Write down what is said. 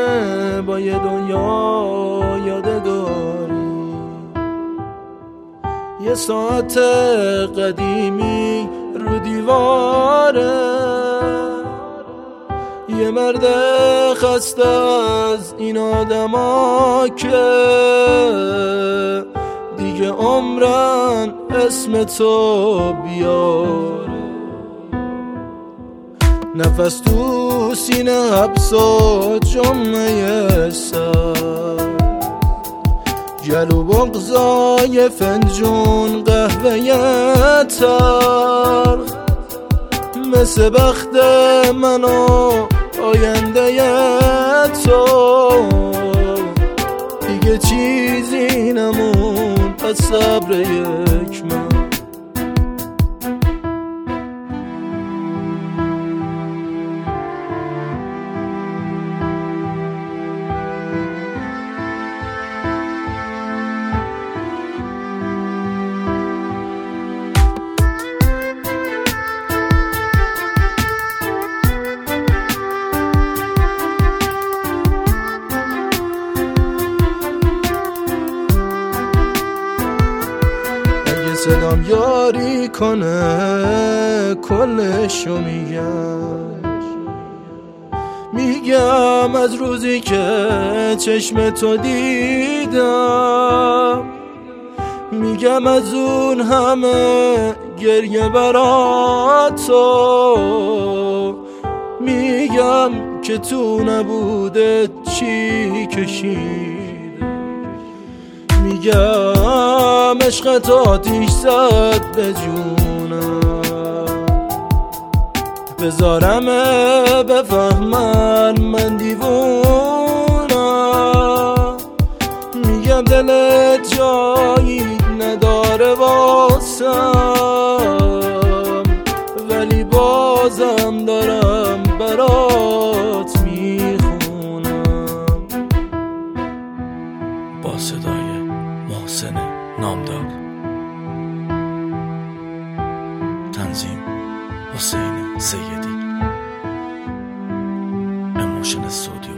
با یه دنیا یادگاری. یه ساعت قدیمی رو دیواره، یه مرد خسته از این آدما که دیگه عمرن اسم تو بیاره. نفس تو سینه حبس و جمعه سر، جلو بغضای فنجون قهوه تلخ، مثل بخت من و آینده تو دیگه چیزی نمون از صبر یک من. صدام یاری کنه کلشو میگم از روزی که چشم تو دیدم، میگم از اون همه گریه برات تو، میگم که تو نبوده چی کشید، میگم عشقت آتیش زد به جونم، بذارمه بفهمن من دیوونم، میگم دلت جایی نداره واسم، ولی بازم دارم برات میخونم. با صدای محسن نامدار، تنظیم حسین سیدی، اموشن استودیو.